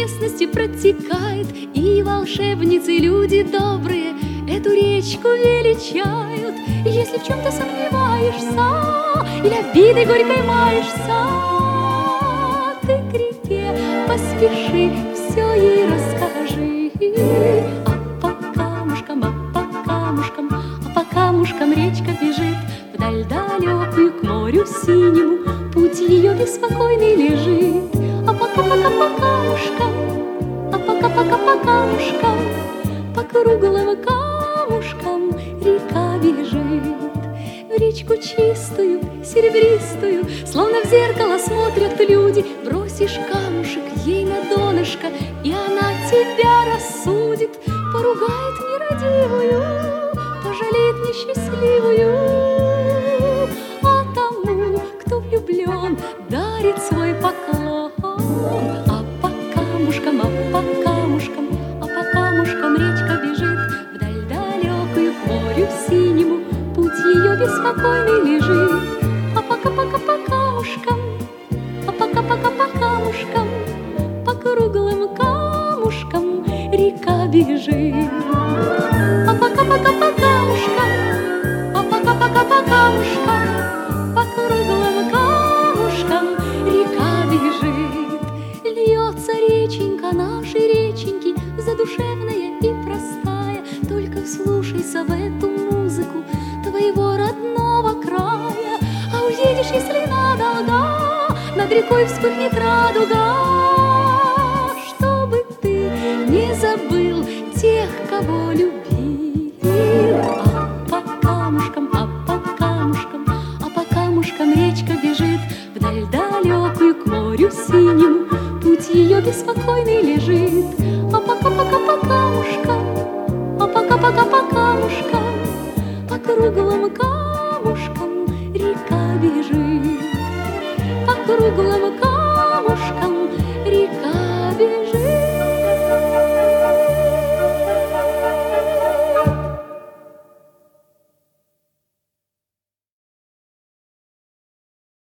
местности протекает, и волшебницы, люди добрые, эту речку величают. Если в чем-то сомневаешься или обидой горькой маешься, ты к реке поспеши, все ей расскажи. А по камушкам, по камушкам речка бежит вдаль далекую к морю синему, путь ее беспокойный лежит. А пока-пока по камушкам, а пока-пока по камушкам, по круглым камушкам река бежит. В речку чистую, серебристую, словно в зеркало смотрят люди. Бросишь камушек ей на донышко, и она тебя рассудит, поругает нерадивую, пожалеет несчастливую. А тому, кто влюблен, дарит свой поклон. А по камушкам, а по камушкам речка бежит вдаль далекую к морю синему, путь ее беспокойный лежит. А пока-пока по камушкам, а пока-пока по камушкам, по круглым камушкам река бежит. А пока-пока по камушкам, а пока-пока по камушкам, по круглым камушкам река бежит. Льется реченька нашей реченьки, задушевная и простая. Только вслушайся в эту музыку твоего родного края. А уедешь, если надолго, над рекой вспыхнет радуга, чтобы ты не забыл тех, кого любил. А по камушкам, а по камушкам, а по камушкам речка бежит вдаль далекую к морю синему, путь ее беспокойный лежит. А пока-пока по камушкам, а пока-пока по камушкам, по круглым камушкам река бежит, по круглым